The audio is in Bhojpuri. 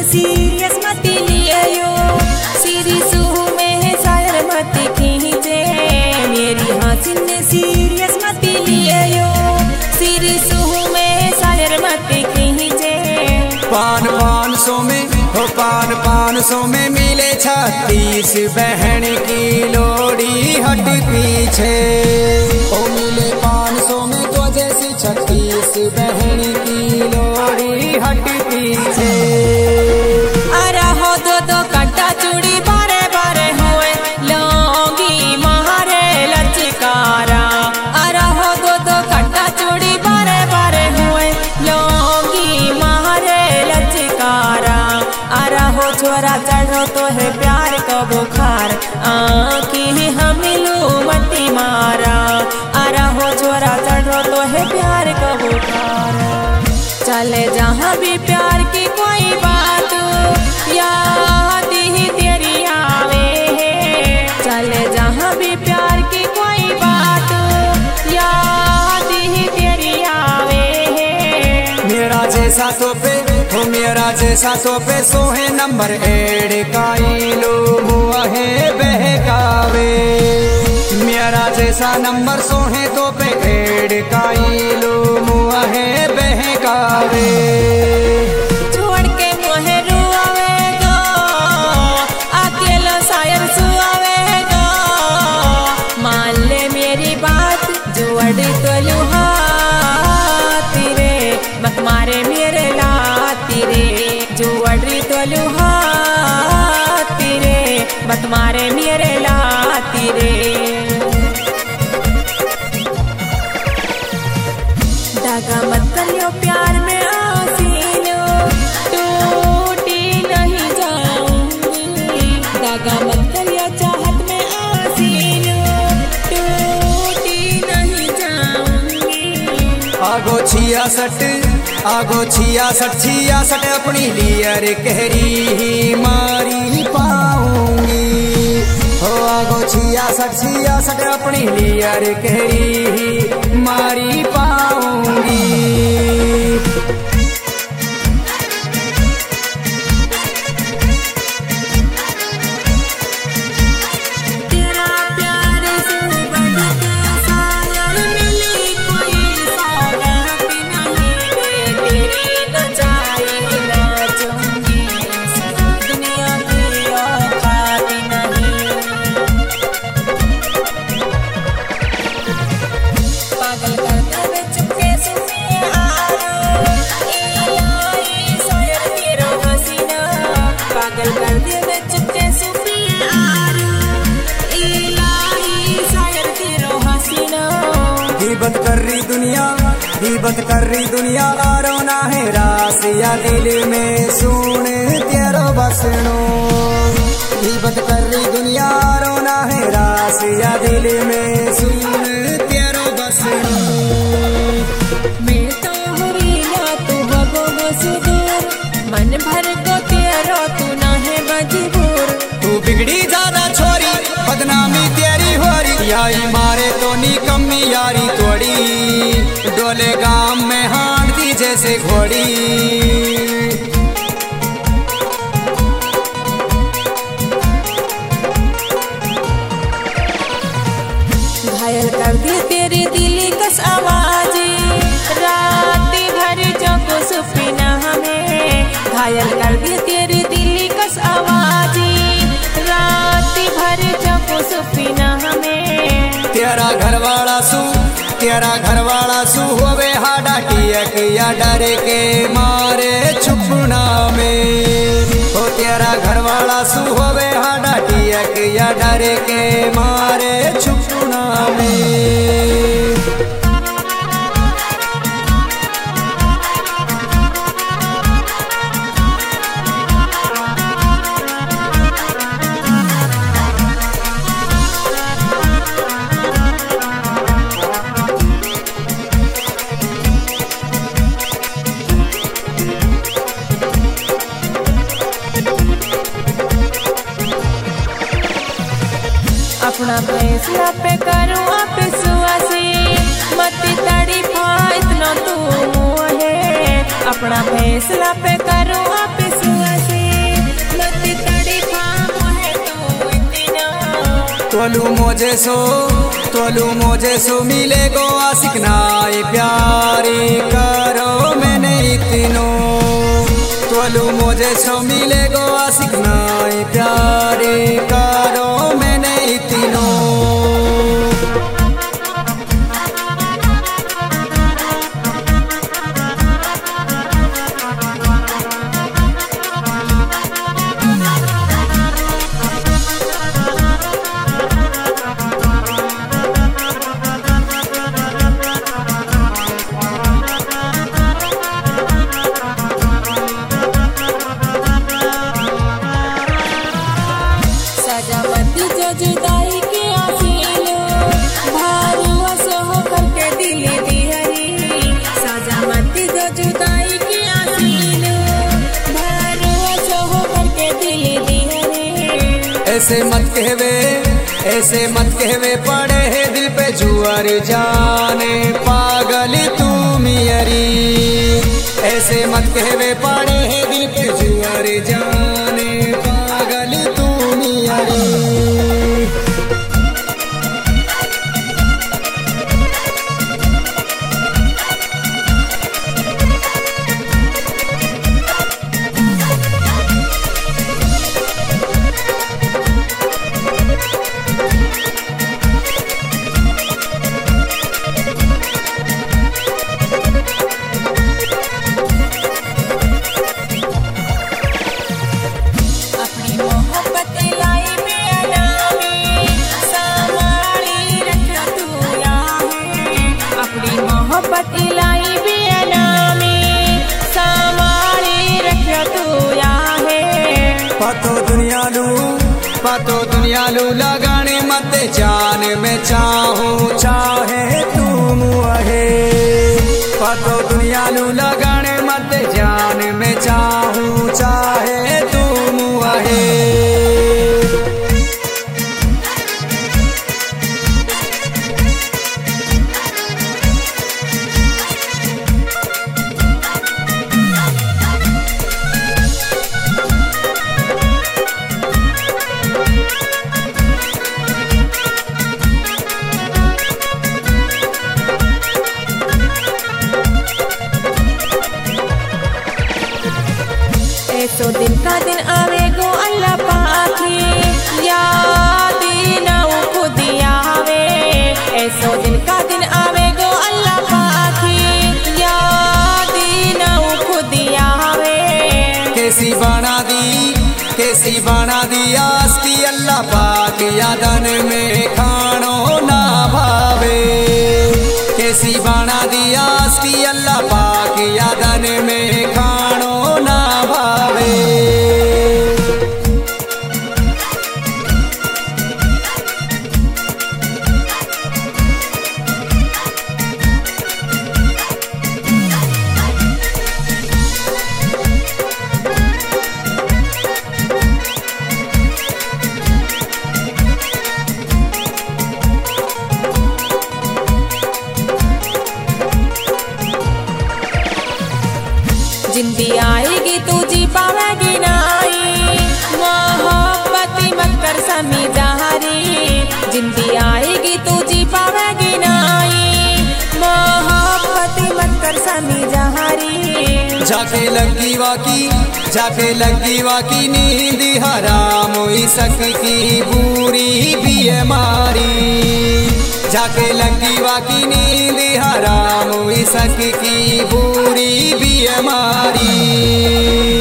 सीरियस मत लियो, सीरीज में शायर मत खींचे, मेरी हसीन सीरियस मत लियो, सीरीज में शायर मत खींचे। पान 500 में हो पान 500 में मिले 36 बहन की लोड़ी हट पीछे, ओ मिले 500 में तो जैसी 36 बहन की लोड़ी हट पीछे। अरे हो दो कट्टा चूड़ी बारे बारे हुए लोगी मारे लचकारा, अरे हो दो कट्टा चूड़ी बारे बारे हुए लोगी मारे लचकारा। अरे हो छोरा चढ़ो तो है प्यार का बुखार, आँखी हम लू मती मारा, अरे हो छोरा चढ़ो तो है प्यार का बुखार। चले जहाँ भी प्यार की कोई बात याद ही तेरी आवे है, चले जहाँ भी प्यार की कोई बात याद ही तेरी आवे है। मेरा जैसा तो पे हो मेरा जैसा तो पे सोहे नंबर 8 काई लो मुआ है बहकावे, मेरा जैसा नंबर सोहे तो पे 8 काई लो मुआ है बहकावे। छोड़ के मोहे रुआवेगा अकेला शायर सुआवेगा, मान ले मेरी बात जोड़ी तो लुहाती रे, मत मारे मेरे लाती रे, जोड़ी तो लुहाती रे, मत मारे मेरे लाती रे। दागा मत करियो प्यार में आसीनो, टूटी नहीं जाऊंगी, दागा मत करियो चाहत में आसीनो, टूटी नहीं जाऊंगी। आगो 66 अपनी लियर कहरी ही मारी पाऊंगी, हो आगो 66 अपनी लियर कहरी ही मारी पाऊंगी। तेरा प्यार से बढ़ के शायर मिली कोई सौगात नहीं, तेरी नचाई नाचूंगी दुनिया की औकात नहीं। पागल कर दे चुपके सुने आरो, इलाही शायर तेरा हसीना, पागल कर दे चुपके सुने आरो, इलाही शायर तेरा हसीना। गिबत कर रही दुनिया आरो ना है रासिया दिल में सुन तेरो बसनो, गिबत कर रही दुनिया आरो ना है रासिया दिल में सुन तेरो बसनो। मैं तो हरीला तू भगो मजदूर, मन भर को तेरा तू ना है मजबूर, तू बिगड़ी ज्यादा छोरी बदनामी तेरी होरी, यारी मारे तो निकम्मी यारी तोड़ी, डोले गाम में हांडती जैसे घोड़ी। घायल कर दी तेरी दिली कस आवाज़, रात भर जब सुपना हमें, घायल कर दी तेरी दिली कस आवाज़, रात भर जब सुपना हमें। तेरा घरवाला सू होवे हाडा टियक या डरे के मारे छुपना में, ओ तेरा घरवाला सू होवे हाडा टियक या डरे के मारे छुपना में। अपना फैसला पे करूँ आप सुआसी, मत तड़ी पा इतना तू है, अपना फैसला पे करूँ आप सुआसी, तोलू मोजे सो मिले गो आशिक नाए प्यारी करो मैंने इतनो तोलू मोजे सो मिले गो आशिक नाए प्यारी करो मैंने इतनो जुदाई की आसीनो भारुआ सोह करके दिले दिहरी साजा मती जो जुदाई की आसीनो भारुआ सोह करके दिले दिहरी ऐसे मत कहवे पड़े है दिल पे जुआर जाने पागल तू मियरी ऐसे मत कहवे पड़े है दिल पे जुआर जाने पागल तू मियरी इलाई भी अनामी सामारी रखियो तू या है पातो दुनिया लू लगाने मत जान में चाहूँ चाहे तू मुहे पातो दुनिया लू लगाने मत जान में चाहूँ चाहे तू मुहे ऐसो दिन का दिन आवे गो अल्लाह पाकी याद ना खुद आवे ऐसो दिन का दिन आवे गो अल्लाह पाकी याद ना खुद आवे कैसी बना दी आस की अल्लाह पाक यादन में खानो ना भावे कैसी बना दी आस की अल्लाह पाक यादन में खानो ना भावे जिंदी आएगी तू जी पावेगी नाई मोहब्बत मत कर समी जहारी जिंदी आएगी तू जी पावेगी नाई मोहब्बत मत कर समी जहारी जाके लगी वाकी नींद हराम हुई सकी बुरी बीमारी जाके लगी वाकी नींद हराम हुई सकी बुरी बीमारी